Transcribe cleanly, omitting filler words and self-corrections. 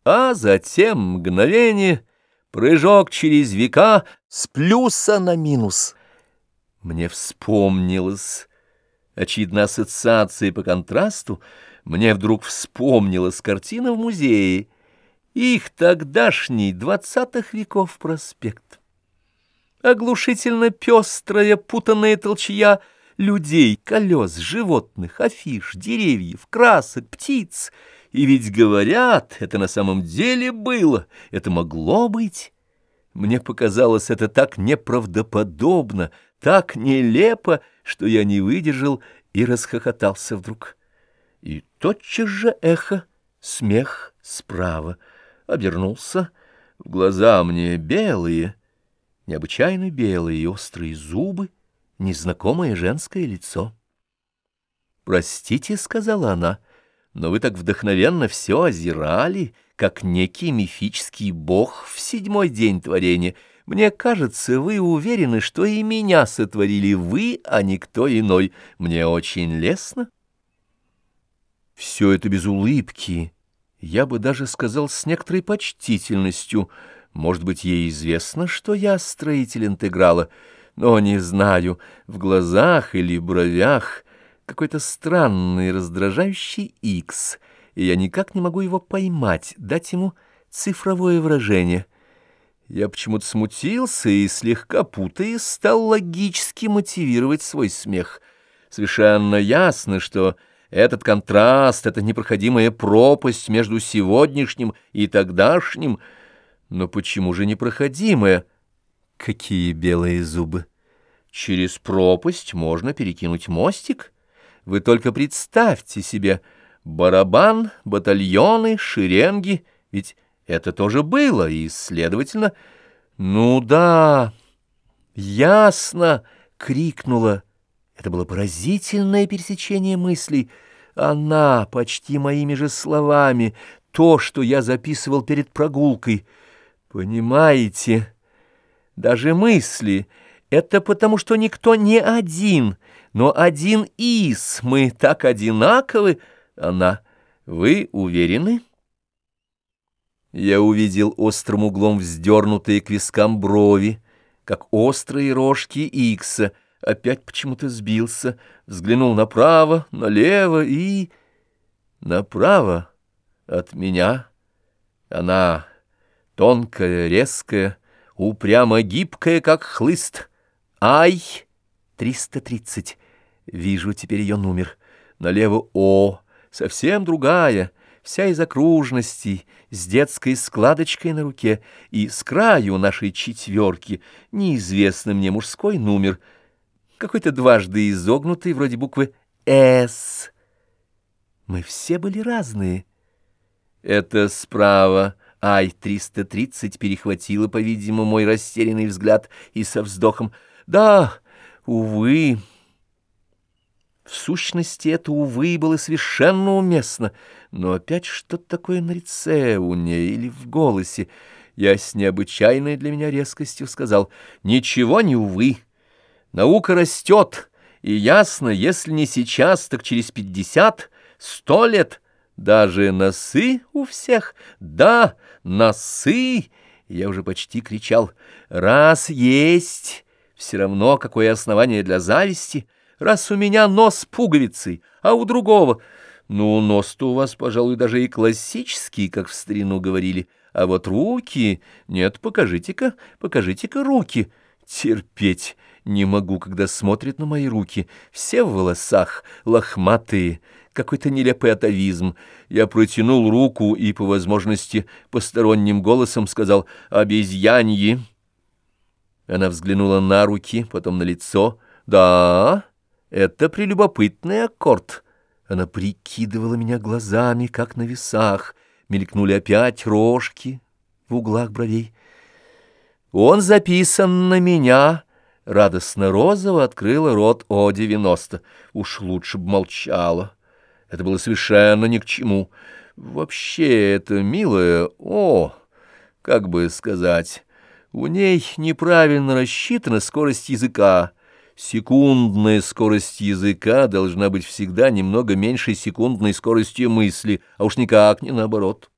А затем мгновение, прыжок через века с плюса на минус. Мне вспомнилось, очевидно, ассоциации по контрасту, мне вдруг вспомнилась картина в музее, их тогдашний 20-х веков проспект. Оглушительно пестрая, путанная толчья людей, колес, животных, афиш, деревьев, красок, птиц. И ведь говорят, это на самом деле было, это могло быть. Мне показалось это так неправдоподобно, так нелепо, что я не выдержал и расхохотался вдруг. И тотчас же эхо, смех справа. Обернулся, в глаза мне белые, необычайно белые и острые зубы, незнакомое женское лицо. «Простите», — сказала она, — «но вы так вдохновенно все озирали, как некий мифический бог в 7-й день творения. Мне кажется, вы уверены, что и меня сотворили вы, а не кто иной. Мне очень лестно». Все это без улыбки, я бы даже сказал с некоторой почтительностью. Может быть, ей известно, что я строитель интеграла, но не знаю, в глазах или бровях какой-то странный раздражающий икс, и я никак не могу его поймать, дать ему цифровое выражение. Я почему-то смутился и, слегка путаясь, стал логически мотивировать свой смех. Совершенно ясно, что этот контраст, эта непроходимая пропасть между сегодняшним и тогдашним. Но почему же непроходимая? Какие белые зубы! Через пропасть можно перекинуть мостик. Вы только представьте себе барабан, батальоны, шеренги, ведь это тоже было, и, следовательно... «Ну да, ясно!» — крикнула. Это было поразительное пересечение мыслей. Она, почти моими же словами, то, что я записывал перед прогулкой. Понимаете, даже мысли — это потому, что никто не один, но один из, мы так одинаковы. Она: «Вы уверены?» Я увидел острым углом вздернутые к вискам брови, как острые рожки икса, опять почему-то сбился, взглянул направо, налево и... Направо от меня она, тонкая, резкая, упрямо гибкая, как хлыст. Ай, 330. Вижу теперь ее номер. Налево О, совсем другая, вся из окружностей, с детской складочкой на руке, и с краю нашей четверки неизвестный мне мужской номер, какой-то дважды изогнутый, вроде буквы «С». Мы все были разные. Это справа Ай-330 перехватила, по-видимому, мой растерянный взгляд и со вздохом: «Да, увы». В сущности, это «увы» было совершенно уместно, но опять что-то такое на лице у ней или в голосе. Я с необычайной для меня резкостью сказал: «Ничего не увы. Наука растет, и ясно, если не сейчас, так через 50, 100 лет. Даже носы у всех. Да, носы!» Я уже почти кричал: «Раз есть, все равно какое основание для зависти. Раз у меня нос пуговицей, а у другого... Ну, нос-то у вас, пожалуй, даже и классический, как в старину говорили. А вот руки... Нет, покажите-ка руки. Терпеть не могу, когда смотрят на мои руки. Все в волосах, лохматые, какой-то нелепый атавизм. Я протянул руку и, по возможности, посторонним голосом сказал: «Обезьяньи». Она взглянула на руки, потом на лицо. «Да, это прелюбопытный аккорд». Она прикидывала меня глазами, как на весах. Мелькнули опять рожки в углах бровей. «Он записан на меня». Радостно розово открыла рот О-90. Уж лучше б молчала. Это было совершенно ни к чему. Вообще, это милая О, как бы сказать, у ней неправильно рассчитана скорость языка. Секундная скорость языка должна быть всегда немного меньше секундной скорости мысли, а уж никак не наоборот.